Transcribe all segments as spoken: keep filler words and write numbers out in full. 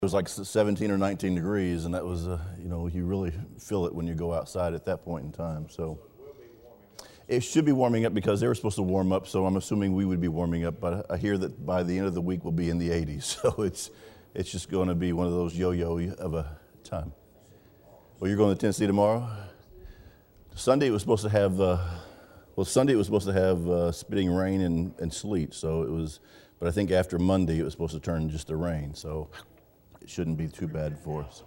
It was like seventeen or nineteen degrees, and that was, uh, you know, you really feel it when you go outside at that point in time. So it should be warming up because they were supposed to warm up, so I'm assuming we would be warming up. But I hear that by the end of the week we'll be in the eighties, so it's it's just going to be one of those yo-yo of a time. Well, you're going to Tennessee tomorrow? Sunday it was supposed to have, uh, well, Sunday it was supposed to have uh, spitting rain and, and sleet, so it was, but I think after Monday it was supposed to turn just to rain, so it shouldn't be too bad for us.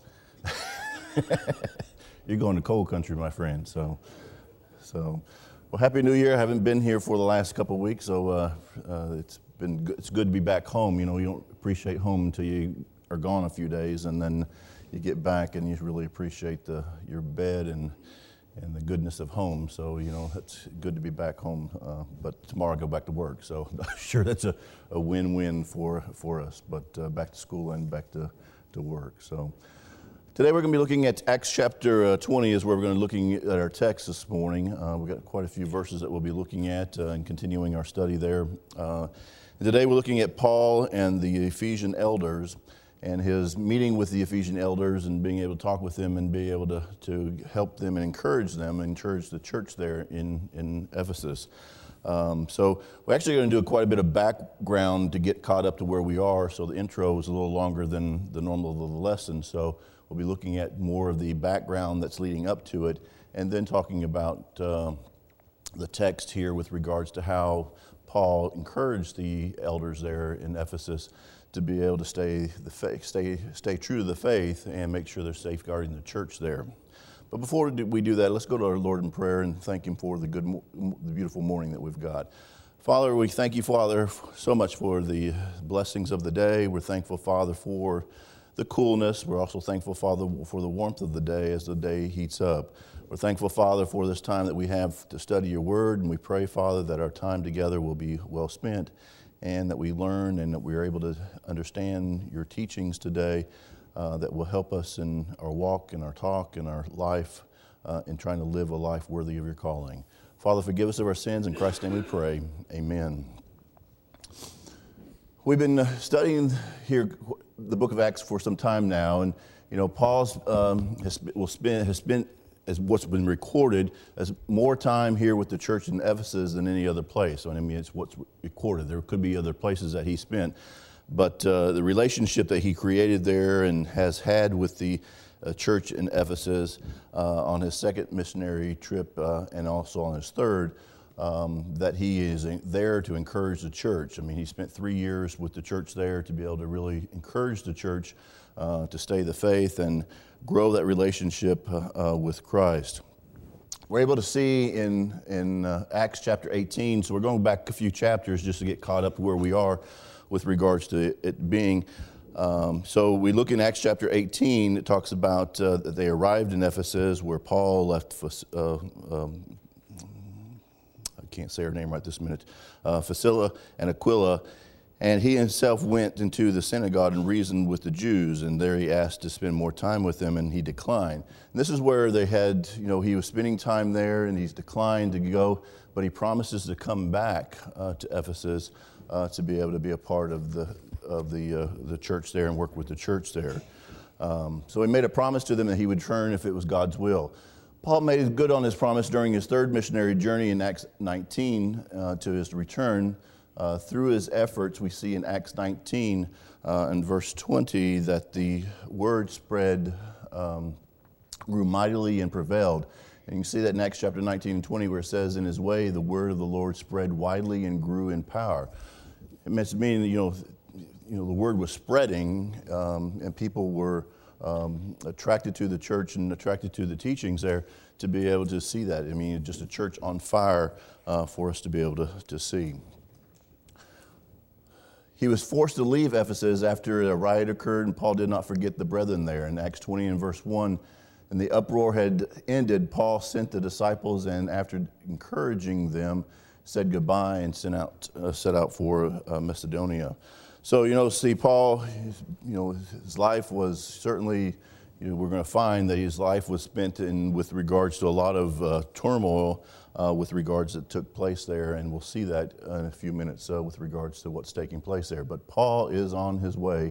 You're going to cold country, my friend. So, so, well, Happy New Year. I haven't been here for the last couple of weeks, so uh, uh, it's been good. It's good to be back home. You know, you don't appreciate home until you are gone a few days, and then you get back and you really appreciate the your bed and and the goodness of home. So, you know, it's good to be back home. Uh, but tomorrow I go back to work. So I'm sure that's a, a win-win for, for us, but uh, back to school and back to, to work. So today we're going to be looking at Acts chapter uh, twenty is where we're going to be looking at our text this morning. Uh, we've got quite a few verses that we'll be looking at uh, and continuing our study there. Uh, today we're looking at Paul and the Ephesian elders, and his meeting with the Ephesian elders and being able to talk with them and be able to, to help them and encourage them, and encourage the church there in, in Ephesus. Um, so we're actually going to do quite a bit of background to get caught up to where we are, so the intro is a little longer than the normal of the lesson. So we'll be looking at more of the background that's leading up to it, and then talking about uh, the text here with regards to how Paul encouraged the elders there in Ephesus to be able to stay the faith, stay stay true to the faith and make sure they're safeguarding the church there. But before we do that, let's go to our Lord in prayer and thank Him for the good, the beautiful morning that we've got. Father, we thank You, Father, so much for the blessings of the day. We're thankful, Father, for the coolness. We're also thankful, Father, for the warmth of the day as the day heats up. We're thankful, Father, for this time that we have to study Your Word, and we pray, Father, that our time together will be well spent, and that we learn and that we are able to understand Your teachings today uh, that will help us in our walk, in our talk, in our life, uh, in trying to live a life worthy of Your calling. Father, forgive us of our sins. In Christ's name we pray. Amen. We've been studying here the book of Acts for some time now, and you know, Paul's um, has, will spend, has spent, as what's been recorded, as more time here with the church in Ephesus than any other place. So, I mean, it's what's recorded. There could be other places that he spent, but uh, the relationship that he created there and has had with the uh, church in Ephesus uh, on his second missionary trip uh, and also on his third, um, that he is there to encourage the church. I mean, he spent three years with the church there to be able to really encourage the church uh, to stay the faith and grow that relationship uh, uh, with Christ. We're able to see in, in uh, Acts chapter eighteen, so we're going back a few chapters just to get caught up to where we are with regards to it being. Um, so we look in Acts chapter eighteen, it talks about uh, that they arrived in Ephesus where Paul left, uh, um, I can't say her name right this minute, uh, Priscilla and Aquila. And he himself went into the synagogue and reasoned with the Jews, and there he asked to spend more time with them, and he declined. And this is where they had, you know, he was spending time there, and he's declined to go, but he promises to come back uh, to Ephesus uh, to be able to be a part of the of the uh, the church there and work with the church there. Um, so he made a promise to them that he would return if it was God's will. Paul made good on his promise during his third missionary journey in Acts nineteen uh, to his return. Uh, through his efforts, we see in Acts nineteen uh, and verse twenty that the word spread, um, grew mightily and prevailed. And you can see that in Acts chapter nineteen and twenty where it says, in his way the word of the Lord spread widely and grew in power. It means mean, you know, you know, the word was spreading um, and people were um, attracted to the church and attracted to the teachings there to be able to see that. I mean, just a church on fire uh, for us to be able to, to see. He was forced to leave Ephesus after a riot occurred, and Paul did not forget the brethren there. In Acts twenty and verse one, and the uproar had ended, Paul sent the disciples, and after encouraging them, said goodbye and sent out, uh, set out for uh, Macedonia. So, you know, see, Paul, you know, his life was certainly, you know, we're going to find that his life was spent in with regards to a lot of uh, turmoil uh, with regards that took place there, and we'll see that in a few minutes uh, with regards to what's taking place there. But Paul is on his way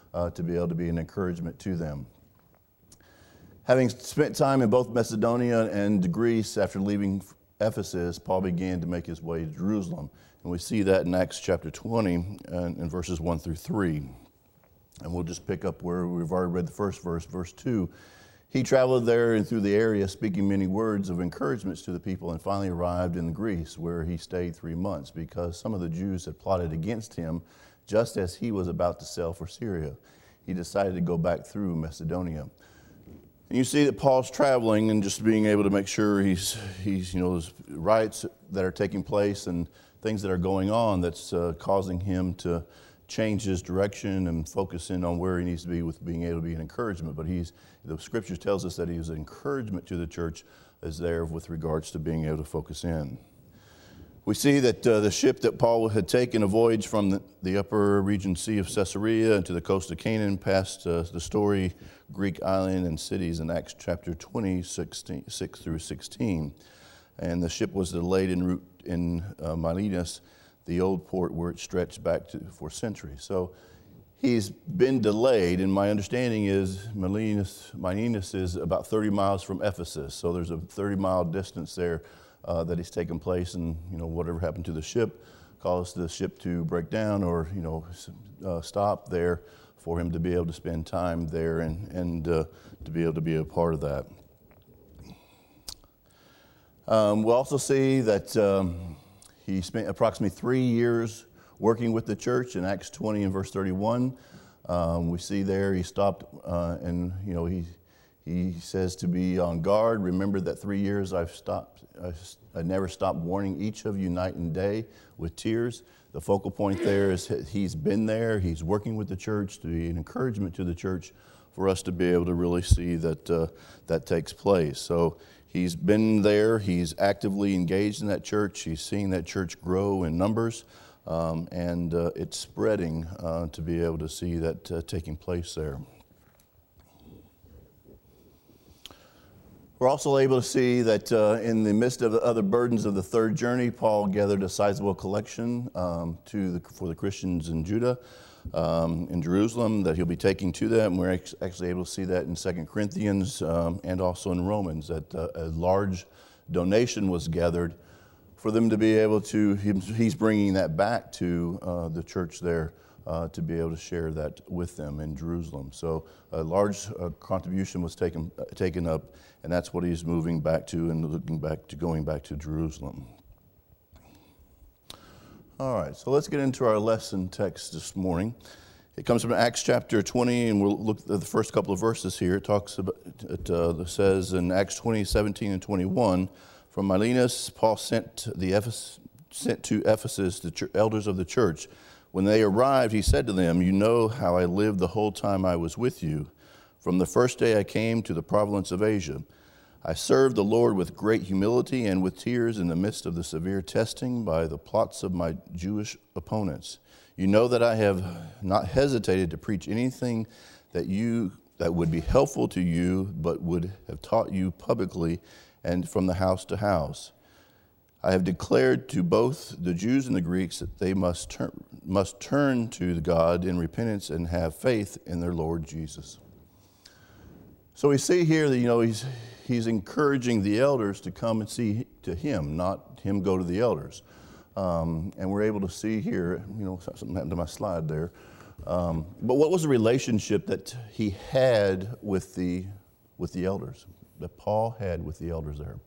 uh, to be able to be an encouragement to them. Having spent time in both Macedonia and Greece after leaving Ephesus, Paul began to make his way to Jerusalem. And we see that in Acts chapter twenty and, and verses one through three. And we'll just pick up where we've already read the first verse, verse two. He traveled there and through the area, speaking many words of encouragements to the people, and finally arrived in Greece, where he stayed three months, because some of the Jews had plotted against him just as he was about to sail for Syria. He decided to go back through Macedonia. And you see that Paul's traveling and just being able to make sure he's, he's you know, there's riots that are taking place and things that are going on that's uh, causing him to change his direction and focus in on where he needs to be with being able to be an encouragement. But he's, the scriptures tells us that he was an encouragement to the church as there with regards to being able to focus in. We see that uh, the ship that Paul had taken a voyage from the, the upper region sea of Caesarea into the coast of Canaan, past uh, the story Greek island and cities in Acts chapter twenty, sixteen, six through sixteen. And the ship was delayed en route in uh, Miletus, the old port where it stretched back to for centuries. So he's been delayed, and my understanding is Miletus, Miletus is about thirty miles from Ephesus. So there's a thirty mile distance there uh, that he's taken place, and you know whatever happened to the ship caused the ship to break down or you know uh, stop there for him to be able to spend time there and and uh, to be able to be a part of that. Um, we'll also see that um, he spent approximately three years working with the church in Acts twenty and verse thirty-one. Um, we see there he stopped uh, and you know he he says to be on guard. Remember that three years I've stopped. I, I never stopped warning each of you night and day with tears. The focal point there is he's been there. He's working with the church to be an encouragement to the church for us to be able to really see that uh, that takes place. So he's been there. He's actively engaged in that church. He's seeing that church grow in numbers, um, and uh, it's spreading uh, to be able to see that uh, taking place there. We're also able to see that uh, in the midst of the other burdens of the third journey, Paul gathered a sizable collection um, to the, for the Christians in Judah, um, in Jerusalem, that he'll be taking to them. We're ex- actually able to see that in Second Corinthians um, and also in Romans, that uh, a large donation was gathered for them to be able to, he's bringing that back to uh, the church there uh, to be able to share that with them in Jerusalem. So a large uh, contribution was taken uh, taken up, and that's what he's moving back to and looking back to going back to Jerusalem. All right, so let's get into our lesson text this morning. It comes from Acts chapter twenty, and we'll look at the first couple of verses here. It talks about, it uh, says in Acts twenty, seventeen and twenty-one, from Miletus, Paul sent the Ephes- sent to Ephesus the ch- elders of the church. When they arrived, he said to them, "You know how I lived the whole time I was with you. From the first day I came to the province of Asia, I served the Lord with great humility and with tears in the midst of the severe testing by the plots of my Jewish opponents. You know that I have not hesitated to preach anything that you that would be helpful to you, but would have taught you publicly and from the house to house. I have declared to both the Jews and the Greeks that they must turn must turn to God in repentance and have faith in their Lord Jesus." So we see here that, you know, he's he's encouraging the elders to come and see to him, not him go to the elders. Um, and we're able to see here, you know, something happened to my slide there. Um, but what was the relationship that he had with the with the elders, that Paul had with the elders there?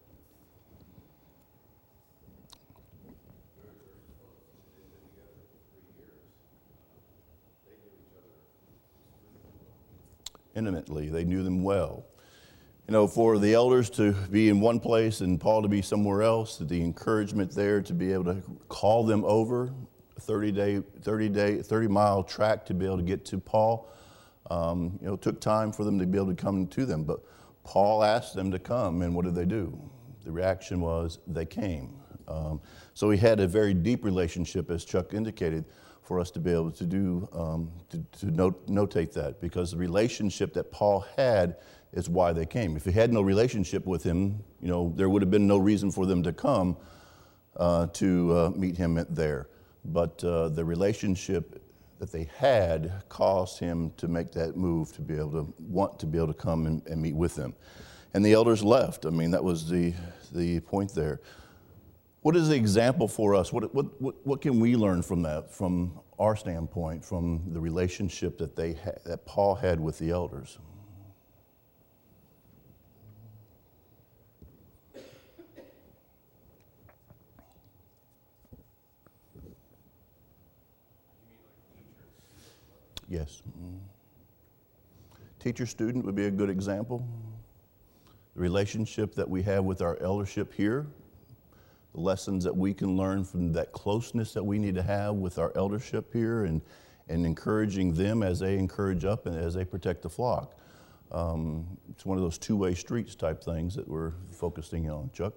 Intimately, they knew them well. You know, for the elders to be in one place and Paul to be somewhere else, the encouragement there to be able to call them over a thirty day, thirty day, thirty mile track to be able to get to Paul, um, you know, it took time for them to be able to come to them. But Paul asked them to come, and what did they do? The reaction was they came. Um, so he had a very deep relationship, as Chuck indicated, for us to be able to do, um, to, to note, notate that, because the relationship that Paul had is why they came. If he had no relationship with him, you know, there would have been no reason for them to come uh, to uh, meet him there. But uh, the relationship that they had caused him to make that move to be able to want to be able to come and, and meet with them. And the elders left. I mean, that was the the point there. What is the example for us? What, what, what, what can we learn from that, from our standpoint, from the relationship that they ha- that Paul had with the elders? Yes. Teacher-student would be a good example. The relationship that we have with our eldership here, the lessons that we can learn from that closeness that we need to have with our eldership here, and, and encouraging them as they encourage up and as they protect the flock. Um, it's one of those two-way streets type things that we're focusing on. Chuck?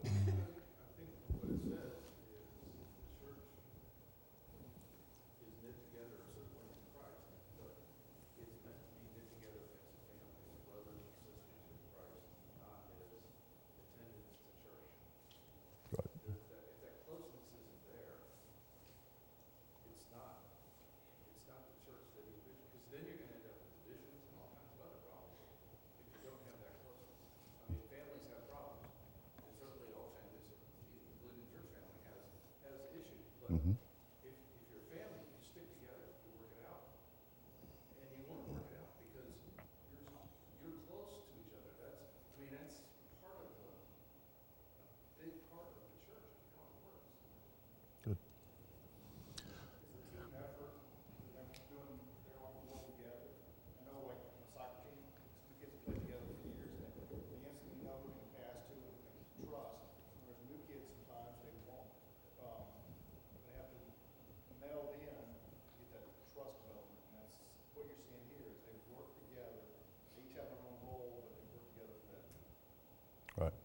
Mm-hmm. If, if you're a family, you stick together, you work it out, and you want to work it out because you're you're close to each other. That's I mean that's part of the a big part of the church and how it works. Good. It's a team effort. They're doing they're all work together. I know like a soccer team, some kids have played together for years, and they instantly know who can pass to and they can trust. Whereas new kids sometimes they won't. Um, They have to meld in to get that trust development, and that's what you're seeing here, is they work together, they each have their own role, but they work together for that. Right.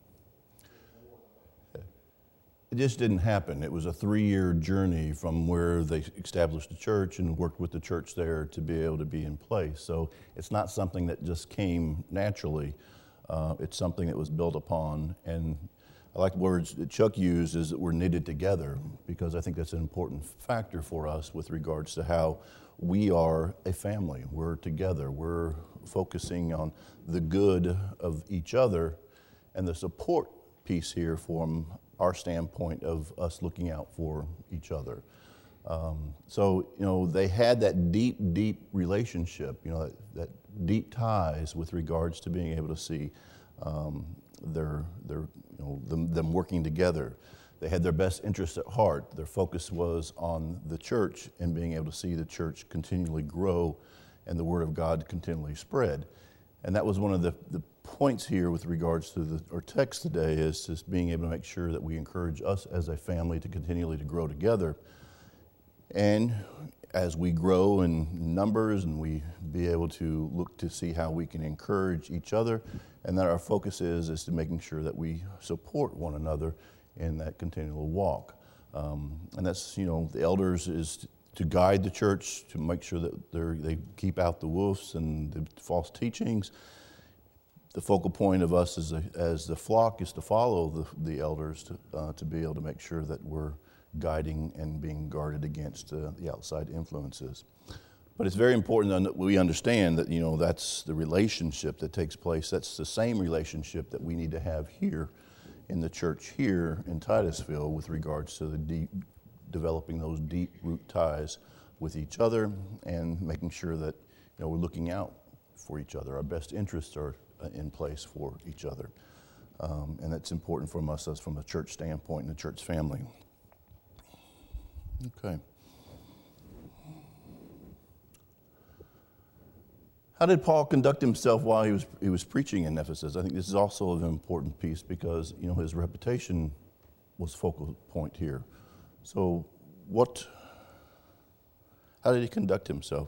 It just didn't happen. It was a three-year journey from where they established the church and worked with the church there to be able to be in place. So it's not something that just came naturally. Uh, it's something that was built upon. And I like the words that Chuck used, is that we're knitted together, because I think that's an important factor for us with regards to how we are a family. We're together. We're focusing on the good of each other and the support piece here from our standpoint of us looking out for each other. Um, so, you know, they had that deep, deep relationship, you know, that, that deep ties with regards to being able to see um, their, their, you know, them, them working together. They had their best interests at heart. Their focus was on the church and being able to see the church continually grow and the Word of God continually spread. And that was one of the, the points here with regards to the, our text today, is just being able to make sure that we encourage us as a family to continually to grow together. And as we grow in numbers and we be able to look to see how we can encourage each other, and that our focus is, is to making sure that we support one another in that continual walk. Um, and that's, you know, the elders is to guide the church, to make sure that they're, they keep out the wolves and the false teachings. The focal point of us as, a, as the flock is to follow the, the elders to, uh, to be able to make sure that we're guiding and being guarded against uh, the outside influences. But it's very important that we understand that, you know, that's the relationship that takes place. That's the same relationship that we need to have here in the church here in Titusville with regards to the deep, developing those deep root ties with each other and making sure that, you know, we're looking out for each other. Our best interests are in place for each other. Um, and that's important from us as from a church standpoint and a church family. Okay. How did Paul conduct himself while he was he was preaching in Ephesus? I think this is also an important piece because, you know, his reputation was focal point here. So what, how did he conduct himself?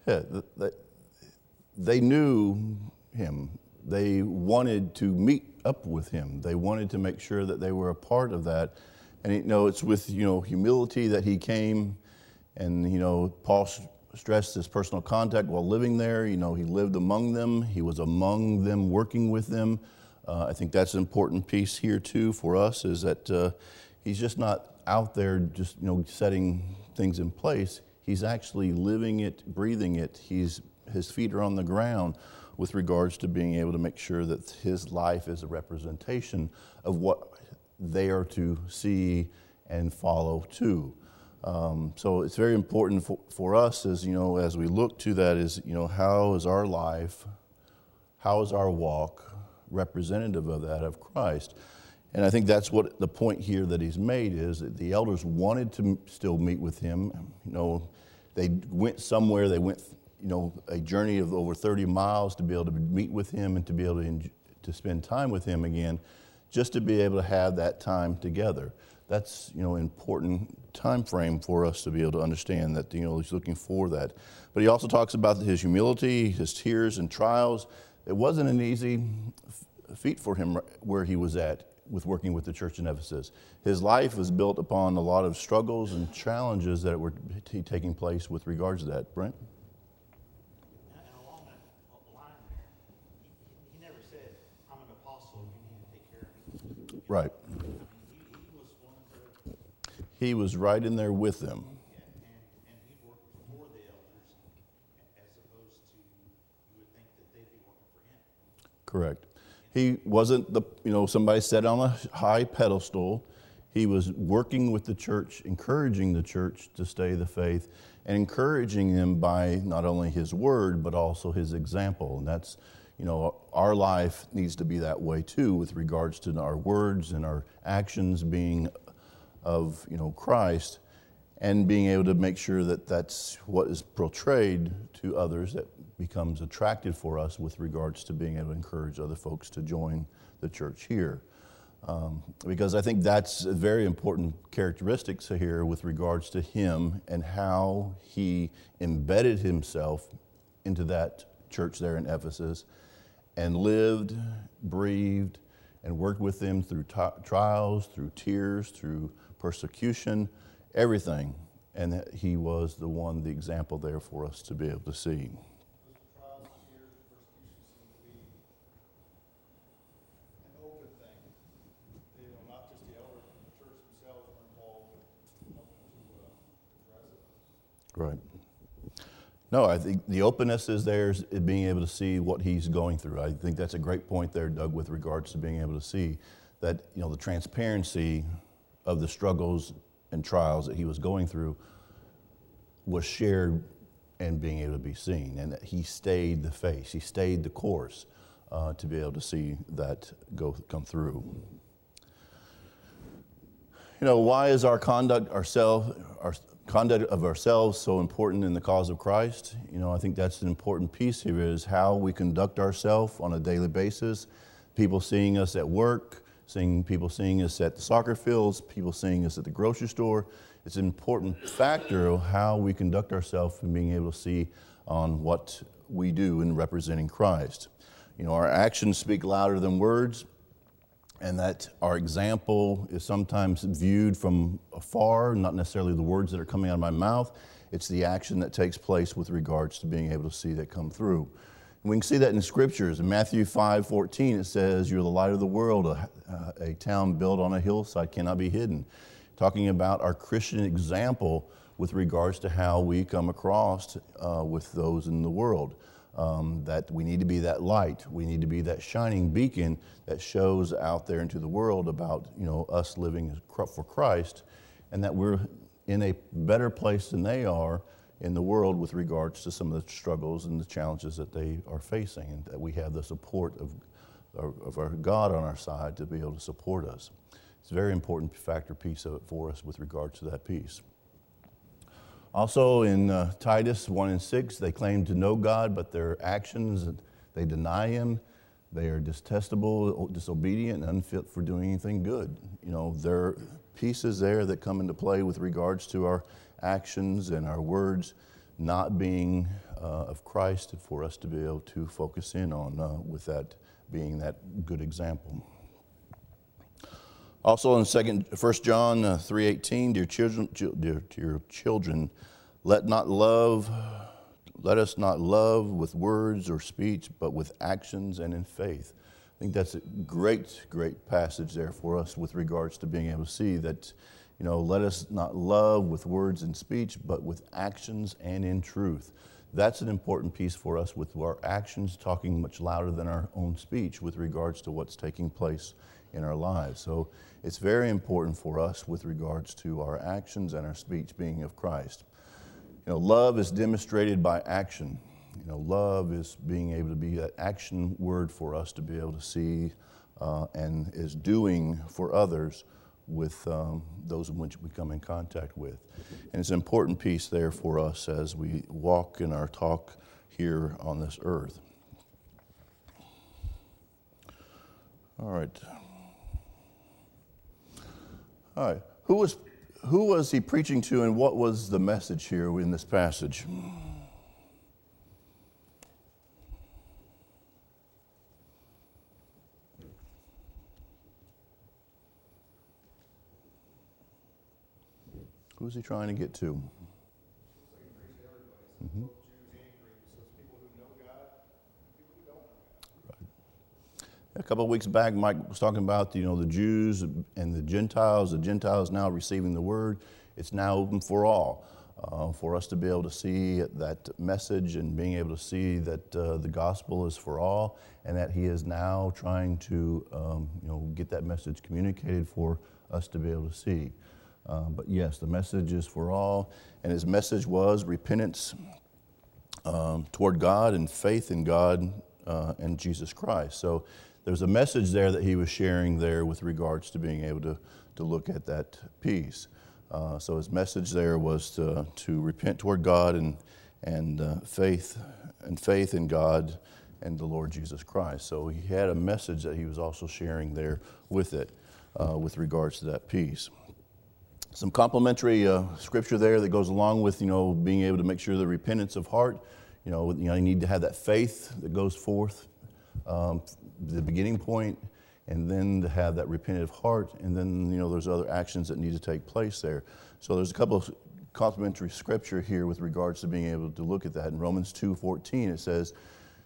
Yeah, th- th- they knew him. They wanted to meet up with him. They wanted to make sure that they were a part of that. And you know, it's with you know humility that he came. And you know, Paul stressed his personal contact while living there. You know, he lived among them. He was among them, working with them. Uh, I think that's an important piece here too for us, is that uh, he's just not out there just you know setting things in place. He's actually living it, breathing it. He's his feet are on the ground with regards to being able to make sure that his life is a representation of what they are to see and follow too. Um, so it's very important for, for us as, you know, as we look to that is, you know, how is our life, how is our walk representative of that of Christ? And I think that's what the point here that he's made is that the elders wanted to still meet with him. You know, they went somewhere, they went, you know, a journey of over thirty miles to be able to meet with him and to be able to, to spend time with him again, just to be able to have that time together. That's, you know, important time frame for us to be able to understand that, you know, he's looking for that. But he also talks about his humility, his tears and trials. It wasn't an easy feat for him where he was at with working with the church in Ephesus. His life was built upon a lot of struggles and challenges that were t- taking place with regards to that. Brent? And along that line there, he, he never said, I'm an apostle, you need to take care of me. Right. He was right in there with them. Yeah, and, and he worked for the elders as opposed to, you would think that they'd be working for him. Correct. He wasn't the, you know, somebody set on a high pedestal. He was working with the church, encouraging the church to stay the faith, and encouraging them by not only his word, but also his example. And that's, you know, our life needs to be that way too, with regards to our words and our actions being of, you know, Christ, and being able to make sure that that's what is portrayed to others that becomes attractive for us with regards to being able to encourage other folks to join the church here. Um, because I think that's a very important characteristics here with regards to him and how he embedded himself into that church there in Ephesus and lived, breathed, and worked with them through t- trials, through tears, through persecution, everything. And that he was the one, the example there for us to be able to see. Those trials, fears, persecution seem to be an open thing. You know, not just the elders, but the church themselves were involved with helping to uh, address it. Right. No, I think the openness is there, is being able to see what he's going through. I think that's a great point there, Doug, with regards to being able to see that, you know, the transparency of the struggles and trials that he was going through was shared and being able to be seen, and that he stayed the face, he stayed the course uh, to be able to see that go come through. You know, why is our conduct, ourself, our conduct of ourselves so important in the cause of Christ? You know, I think that's an important piece here is how we conduct ourselves on a daily basis. People seeing us at work, seeing people seeing us at the soccer fields, people seeing us at the grocery store. It's an important factor of how we conduct ourselves and being able to see on what we do in representing Christ. You know, our actions speak louder than words, and that our example is sometimes viewed from afar, not necessarily the words that are coming out of my mouth. It's the action that takes place with regards to being able to see that come through. And we can see that in scriptures. In Matthew five fourteen, it says, "You're the light of the world. A, a town built on a hillside cannot be hidden." Talking about our Christian example with regards to how we come across uh, with those in the world. Um, that we need to be that light. We need to be that shining beacon that shows out there into the world about, you know, us living for Christ, and that we're in a better place than they are in the world with regards to some of the struggles and the challenges that they are facing, and that we have the support of, of our God on our side to be able to support us. It's a very important factor piece of it for us with regards to that piece. Also in uh, Titus one and six, they claim to know God, but their actions, they deny Him. They are detestable, disobedient, and unfit for doing anything good. You know, there are pieces there that come into play with regards to our actions and our words not being uh, of Christ, for us to be able to focus in on uh, with that being that good example. Also in second, First John uh, three eighteen, dear children, dear, dear children, let not love, let us not love with words or speech, but with actions and in faith. I think that's a great, great passage there for us with regards to being able to see that, you know, let us not love with words and speech, but with actions and in truth. That's an important piece for us, with our actions talking much louder than our own speech with regards to what's taking place in our lives. So it's very important for us with regards to our actions and our speech being of Christ. You know, love is demonstrated by action. You know, love is being able to be that action word for us to be able to see uh, and is doing for others with um, those in which we come in contact with. And it's an important piece there for us as we walk in our talk here on this earth. All right. All right. Who was, who was he preaching to, and what was the message here in this passage? Who's he trying to get to? Mm-hmm. A couple of weeks back, Mike was talking about, you know, the Jews and the Gentiles. The Gentiles now receiving the word. It's now open for all, uh, for us to be able to see that message and being able to see that uh, the gospel is for all, and that he is now trying to, um, you know, get that message communicated for us to be able to see. Uh, but yes, the message is for all, and his message was repentance um, toward God and faith in God uh, and Jesus Christ. So there's a message there that he was sharing there with regards to being able to, to look at that piece. Uh, so his message there was to, to repent toward God and and uh, faith and faith in God and the Lord Jesus Christ. So he had a message that he was also sharing there with it, uh, with regards to that piece. Some complementary uh, scripture there that goes along with, you know, being able to make sure the repentance of heart. You know, you know, you need to have that faith that goes forth, um, the beginning point, and then to have that repentant heart, and then, you know, there's other actions that need to take place there. So there's a couple of complementary scripture here with regards to being able to look at that. In Romans two fourteen, it says,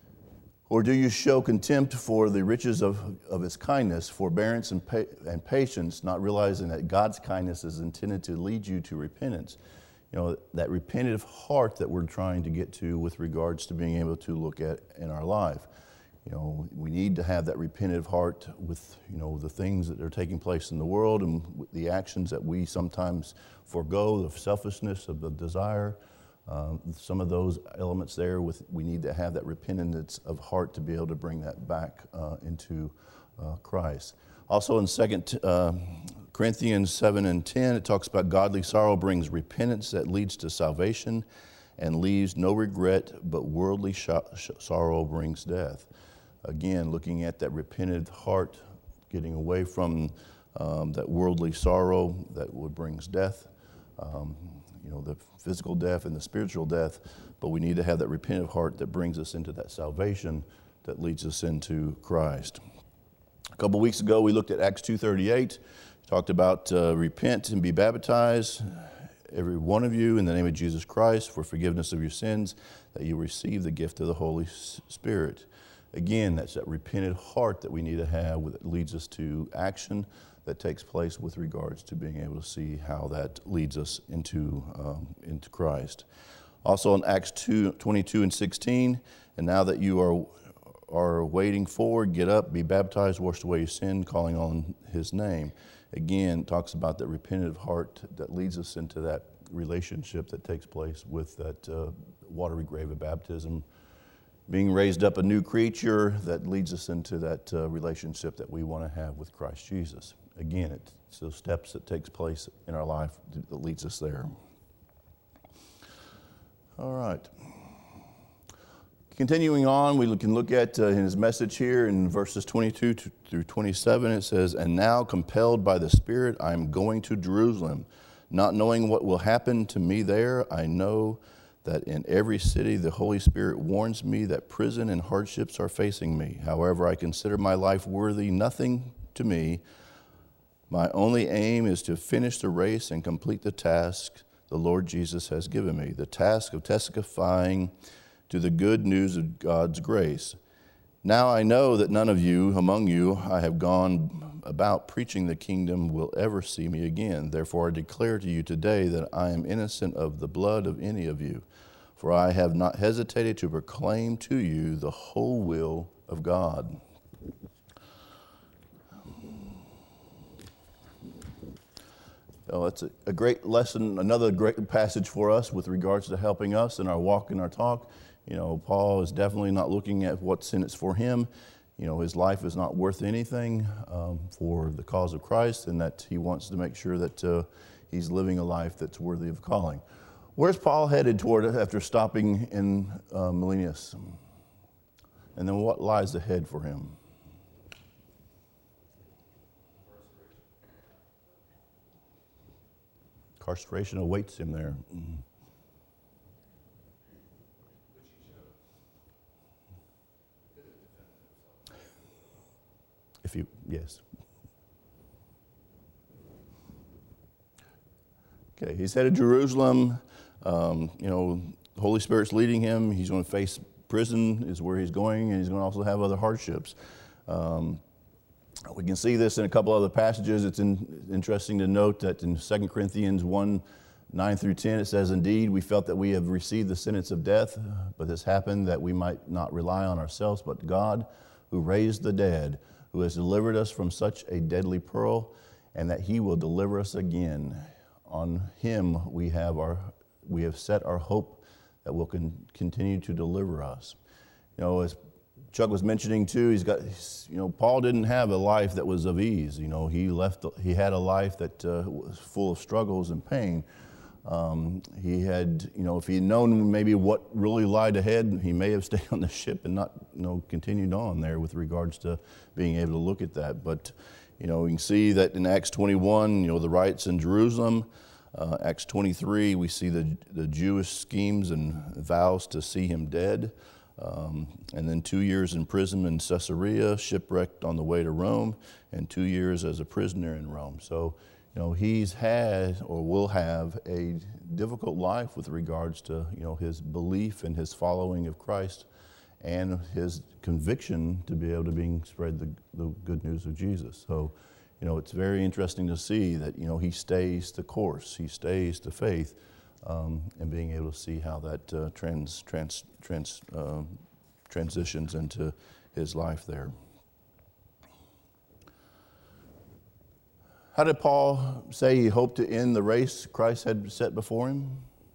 "Or do you show contempt for the riches of, of his kindness, forbearance and, pa- and patience, not realizing that God's kindness is intended to lead you to repentance?" You know, that repentant heart that we're trying to get to with regards to being able to look at in our life. You know, we need to have that repentant heart with, you know, the things that are taking place in the world and the actions that we sometimes forego, the selfishness of the desire. Um, some of those elements there, with we need to have that repentance of heart to be able to bring that back uh, into uh, Christ. Also in Second uh, Corinthians seven and ten, it talks about godly sorrow brings repentance that leads to salvation and leaves no regret, but worldly sh- sh- sorrow brings death. Again, looking at that repentant heart, getting away from um, that worldly sorrow that would brings death. Um, you know, the physical death and the spiritual death, but we need to have that repentant heart that brings us into that salvation that leads us into Christ. A couple weeks ago, we looked at Acts two thirty-eight, talked about uh, repent and be baptized, every one of you, in the name of Jesus Christ for forgiveness of your sins, that you receive the gift of the Holy Spirit. Again, that's that repentant heart that we need to have that leads us to action that takes place with regards to being able to see how that leads us into um, into Christ. Also in Acts two twenty-two and sixteen, and now that you are are waiting forward, get up, be baptized, wash away your sin, calling on his name. Again, talks about that repentant heart that leads us into that relationship that takes place with that uh, watery grave of baptism, being raised up a new creature that leads us into that uh, relationship that we want to have with Christ Jesus. Again, it's those steps that takes place in our life that leads us there. All right. Continuing on, we can look at uh, his message here in verses twenty-two to, through twenty-seven. It says, "And now, compelled by the Spirit, I am going to Jerusalem, not knowing what will happen to me there. I know that in every city the Holy Spirit warns me that prison and hardships are facing me. However, I consider my life worthy nothing to me. My only aim is to finish the race and complete the task the Lord Jesus has given me, the task of testifying to the good news of God's grace. Now I know that none of you among you I have gone about preaching the kingdom will ever see me again. Therefore I declare to you today that I am innocent of the blood of any of you, for I have not hesitated to proclaim to you the whole will of God. Oh, it's a, a great lesson, another great passage for us with regards to helping us in our walk and our talk. You know, Paul is definitely not looking at what's in it for him. You know, his life is not worth anything um, for the cause of Christ, and that he wants to make sure that uh, he's living a life that's worthy of calling. Where's Paul headed toward after stopping in uh, Miletus? And then what lies ahead for him? Incarceration awaits him there. Mm-hmm. If you, yes. Okay, he's headed to Jerusalem. Um, you know, the Holy Spirit's leading him. He's going to face prison is where he's going, and he's going to also have other hardships. Um, we can see this in a couple other passages. It's in, interesting to note that in Second Corinthians one, nine through ten, it says, "Indeed, we felt that we have received the sentence of death, but this happened that we might not rely on ourselves, but God, who raised the dead, who has delivered us from such a deadly peril, and that he will deliver us again. On him we have our we have set our hope that will con- continue to deliver us." You know, as Chuck was mentioning too, he's got, you know, Paul didn't have a life that was of ease. You know, he left, he had a life that uh, was full of struggles and pain. Um, he had, you know, if he had known maybe what really lied ahead, he may have stayed on the ship and not, you know, continued on there with regards to being able to look at that. But, you know, you can see that in Acts twenty-one, you know, the riots in Jerusalem. Uh, Acts twenty-three, we see the the Jewish schemes and vows to see him dead. Um, and then two years in prison in Caesarea, shipwrecked on the way to Rome, and two years as a prisoner in Rome. So, you know, he's had or will have a difficult life with regards to, you know, his belief and his following of Christ and his conviction to be able to being spread the, the good news of Jesus. So, you know, it's very interesting to see that, you know, he stays the course, he stays the faith, um, and being able to see how that uh, trans, trans, trans, uh, transitions into his life there. How did Paul say he hoped to end the race Christ had set before him?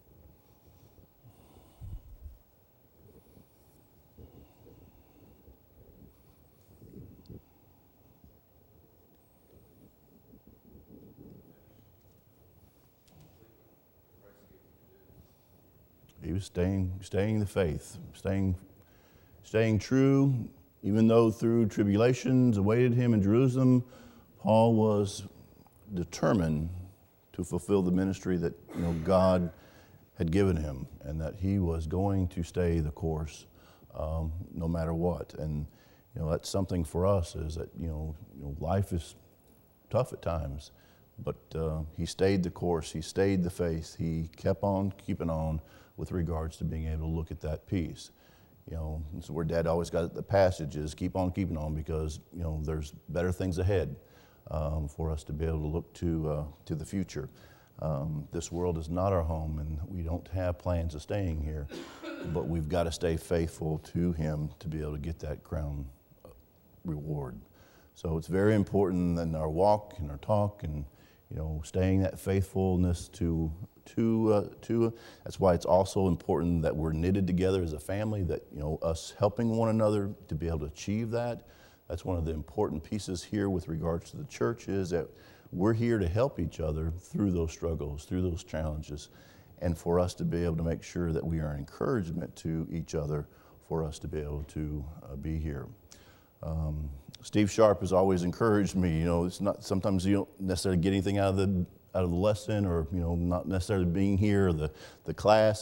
He was staying, staying the faith, staying, staying true, even though through tribulations awaited him in Jerusalem. Paul was determined to fulfill the ministry that, you know, God had given him, and that he was going to stay the course, um, no matter what. And you know, that's something for us, is that, you know, you know life is tough at times, but uh, he stayed the course. He stayed the faith. He kept on keeping on with regards to being able to look at that piece. You know, this is where Dad always got the passage is keep on keeping on, because, you know, there's better things ahead um, for us to be able to look to uh, to the future. Um, this world is not our home, and we don't have plans of staying here, but we've got to stay faithful to Him to be able to get that crown reward. So it's very important in our walk and our talk, and, you know, staying that faithfulness to to uh, to. That's why it's also important that we're knitted together as a family. That, you know, us helping one another to be able to achieve that. That's one of the important pieces here with regards to the church, is that we're here to help each other through those struggles, through those challenges, and for us to be able to make sure that we are an encouragement to each other, for us to be able to uh, be here. Um, Steve Sharp has always encouraged me. You know, it's not sometimes you don't necessarily get anything out of the out of the lesson, or, you know, not necessarily being here or the the class.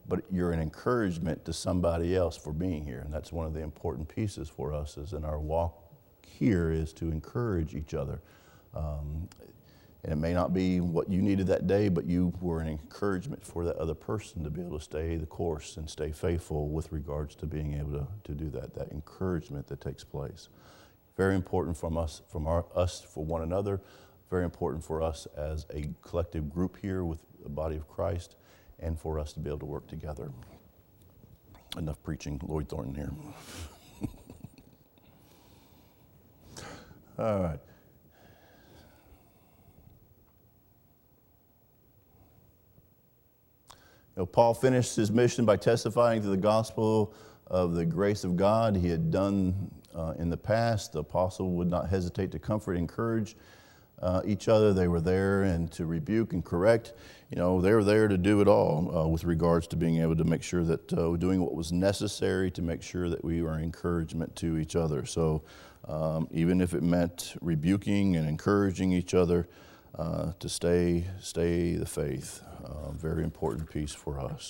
but you're an encouragement to somebody else for being here. And that's one of the important pieces for us is in our walk here is to encourage each other. Um, and it may not be what you needed that day, but you were an encouragement for that other person to be able to stay the course and stay faithful with regards to being able to, to do that, that encouragement that takes place. Very important from us, from our, us for one another, very important for us as a collective group here with the body of Christ, and for us to be able to work together. Enough preaching, Lloyd Thornton here. All right. You know, Paul finished his mission by testifying to the gospel of the grace of God he had done uh, in the past. The apostle would not hesitate to comfort and encourage uh, each other. They were there and to rebuke and correct. You know, they were there to do it all uh, with regards to being able to make sure that uh, we're doing what was necessary to make sure that we were encouragement to each other. So um, even if it meant rebuking and encouraging each other uh, to stay, stay the faith, uh, very important piece for us.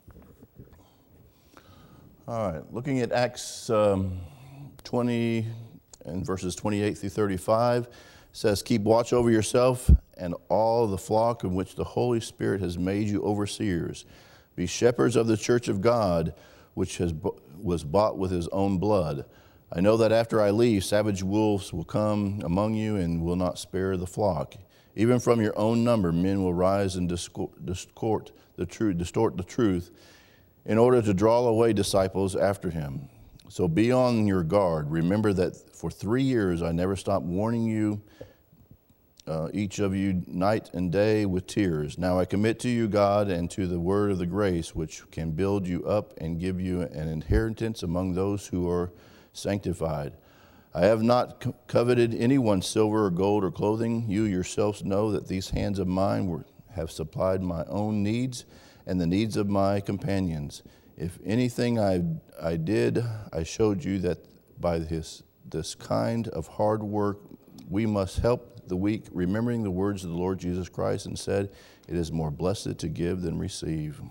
All right, looking at Acts um, twenty and verses twenty-eight through thirty-five, says, "Keep watch over yourself and all the flock in which the Holy Spirit has made you overseers. Be shepherds of the church of God, which has was bought with his own blood. I know that after I leave, savage wolves will come among you and will not spare the flock. Even from your own number, men will rise and distort the truth, distort the truth in order to draw away disciples after him. So be on your guard. Remember that for three years I never stopped warning you, uh, each of you night and day with tears. Now I commit to you God and to the word of the grace, which can build you up and give you an inheritance among those who are sanctified. I have not co- coveted anyone's silver or gold or clothing. You yourselves know that these hands of mine were, have supplied my own needs and the needs of my companions. If anything I I did, I showed you that by this, this kind of hard work we must help the weak, remembering the words of the Lord Jesus Christ, and said, it is more blessed to give than receive."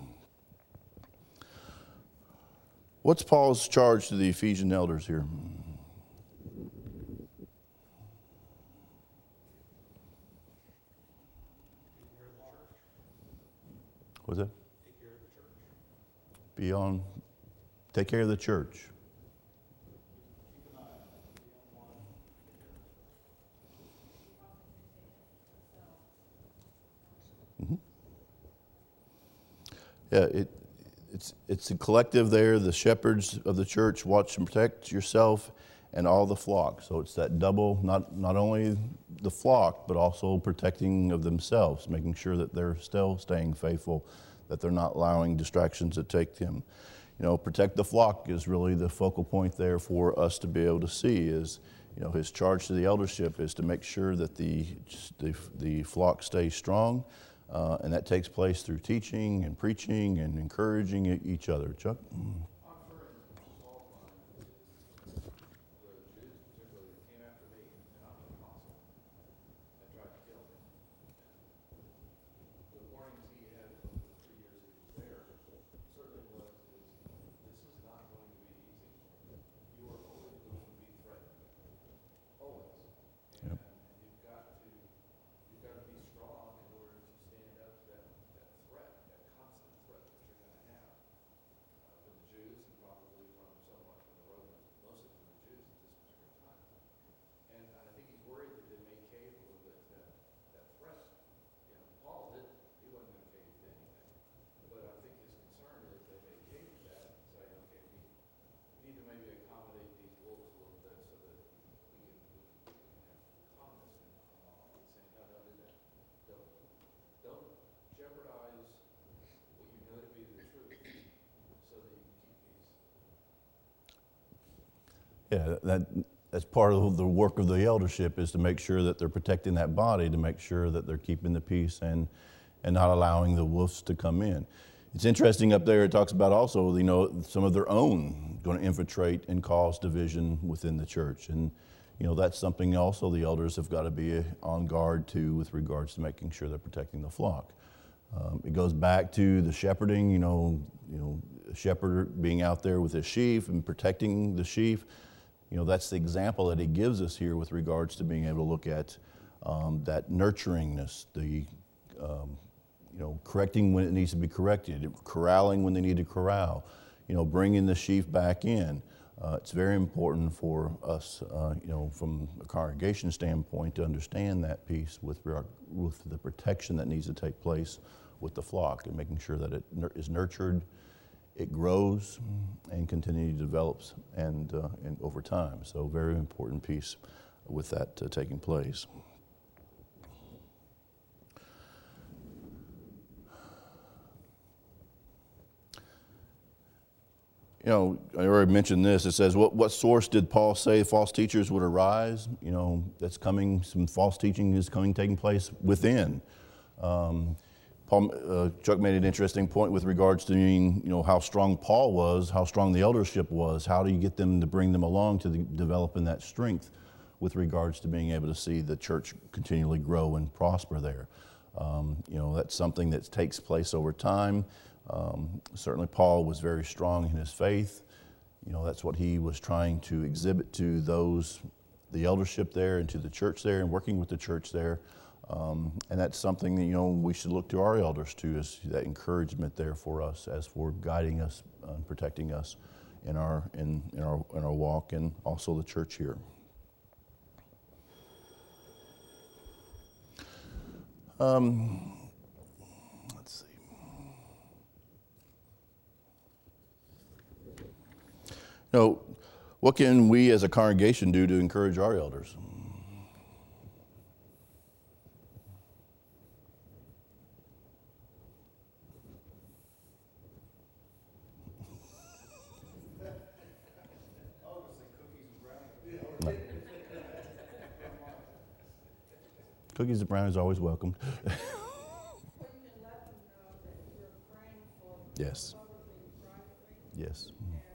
What's Paul's charge to the Ephesian elders here? What's that? Take care of the church. Be on, take care of the church. Mm-hmm. Yeah, it, it's it's a collective there. The shepherds of the church watch and protect yourself and all the flock. So it's that double, not not only the flock, but also protecting of themselves, making sure that they're still staying faithful, that they're not allowing distractions to take them. You know, protect the flock is really the focal point there for us to be able to see is, you know, his charge to the eldership is to make sure that the the, the flock stays strong, uh, and that takes place through teaching and preaching and encouraging each other. Chuck? Yeah, that that's part of the work of the eldership is to make sure that they're protecting that body, to make sure that they're keeping the peace and and not allowing the wolves to come in. It's interesting up there, it talks about also, you know, some of their own going to infiltrate and cause division within the church. And, you know, that's something also the elders have got to be on guard to with regards to making sure they're protecting the flock. Um, it goes back to the shepherding, you know, you know, a shepherd being out there with his sheep and protecting the sheep. You know, that's the example that he gives us here with regards to being able to look at um, that nurturingness, the, um, you know, correcting when it needs to be corrected, corralling when they need to corral, you know, bringing the sheep back in. Uh, it's very important for us, uh, you know, from a congregation standpoint to understand that piece with, with the protection that needs to take place with the flock and making sure that it is nurtured, it grows, and continually develops and, uh, and over time. So very important piece with that uh, taking place. You know, I already mentioned this. It says, what, what source did Paul say false teachers would arise? You know, that's coming, some false teaching is coming, taking place within. Um, Paul, uh, Chuck made an interesting point with regards to, you know, how strong Paul was, how strong the eldership was. How do you get them to bring them along to the, developing that strength with regards to being able to see the church continually grow and prosper there? Um, you know, that's something that takes place over time. Um, certainly Paul was very strong in his faith. You know, that's what he was trying to exhibit to those, the eldership there and to the church there and working with the church there. Um, and that's something that, you know, we should look to our elders too, is that encouragement there for us as for guiding us and protecting us in our, in, in our, in our walk, and also the church here. Um, You know, what can we as a congregation do to encourage our elders? No. Cookies and brownies are always welcomed. Yes. Yes.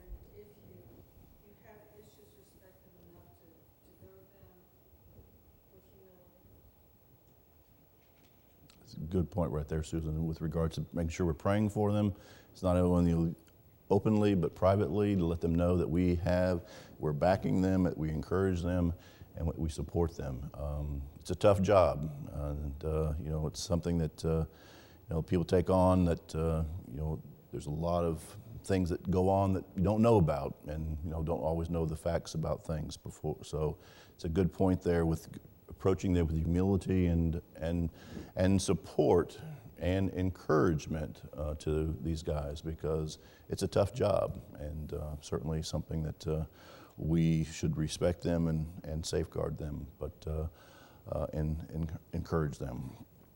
Good point right there, Susan, with regards to making sure we're praying for them. It's not only openly, but privately, to let them know that we have, we're backing them, that we encourage them, and we support them. Um, it's a tough job, and uh, you know, it's something that uh, you know, people take on that uh, you know, there's a lot of things that go on that you don't know about, and you know, don't always know the facts about things before. So it's a good point there with approaching them with humility and and and support and encouragement uh, to these guys, because it's a tough job, and uh, certainly something that uh, we should respect them and, and safeguard them, but uh, uh, and, and encourage them.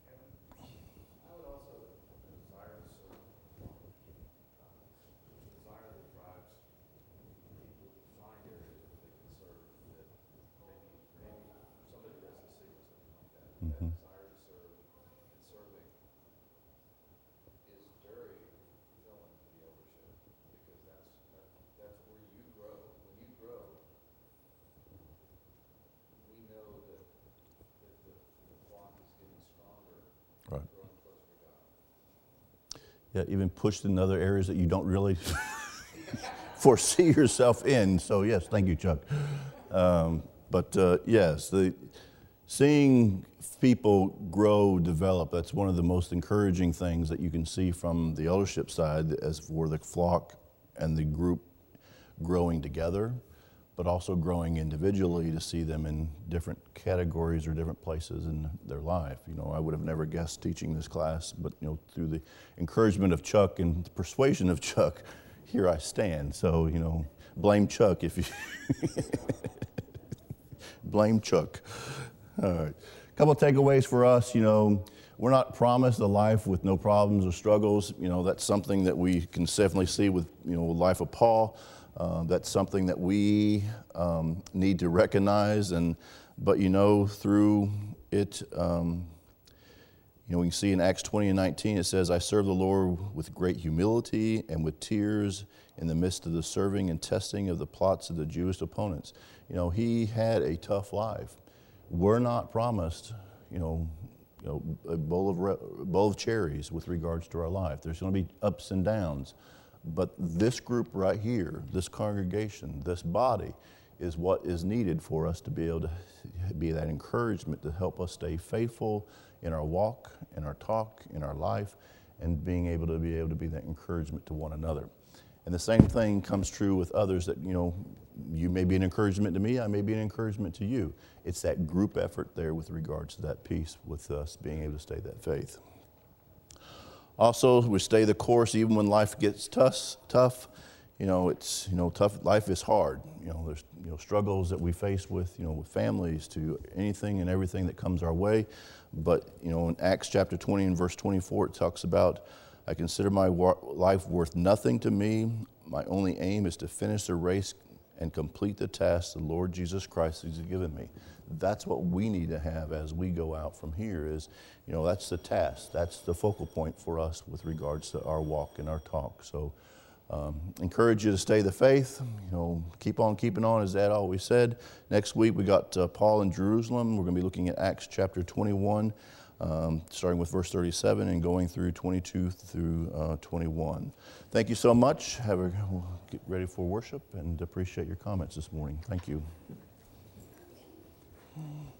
Mm-hmm. Desire to serve and serving is very fulfilling to the eldership, because that's that, that's where you grow. When you grow, we know that, that the, the flock is getting stronger, Right. growing closer to God. Yeah, even pushed in other areas that you don't really foresee yourself in. So yes, thank you, Chuck. Um, but uh, yes, the seeing people grow, develop, that's one of the most encouraging things that you can see from the eldership side, as for the flock and the group growing together, but also growing individually, to see them in different categories or different places in their life. You know, I would have never guessed teaching this class, but you know, through the encouragement of Chuck and the persuasion of Chuck, here I stand. So, you know, blame Chuck if you blame Chuck. All right. A couple of takeaways for us. You know, we're not promised a life with no problems or struggles. You know, that's something that we can definitely see with, you know, the life of Paul. Uh, that's something that we um, need to recognize. And, but, you know, through it, um, you know, we can see in Acts twenty and nineteen, it says, I serve the Lord with great humility and with tears in the midst of the serving and testing of the plots of the Jewish opponents. You know, he had a tough life. We're not promised, you know, you know, a bowl of, re- bowl of cherries with regards to our life. There's going to be ups and downs. But this group right here, this congregation, this body, is what is needed for us to be able to be that encouragement to help us stay faithful in our walk, in our talk, in our life, and being able to be able to be that encouragement to one another. And the same thing comes true with others that, you know, you may be an encouragement to me, I may be an encouragement to you. It's that group effort there with regards to that piece, with us being able to stay that faith. Also, we stay the course even when life gets tough. tough. You know, it's, you know, tough, life is hard. You know, there's, you know, struggles that we face with, you know, with families, to anything and everything that comes our way. But, you know, in Acts chapter twenty and verse twenty-four, it talks about, I consider my wa- life worth nothing to me. My only aim is to finish the race and complete the task the Lord Jesus Christ has given me. That's what we need to have as we go out from here is, you know, that's the task. That's the focal point for us with regards to our walk and our talk. So, Um, encourage you to stay the faith, you know, keep on keeping on, as Dad always said. Next week we got uh, Paul in Jerusalem. We're going to be looking at Acts chapter twenty-one, um, starting with verse thirty-seven and going through twenty-two through uh, twenty-one. Thank you so much. Have a, we'll get ready for worship and appreciate your comments this morning. Thank you.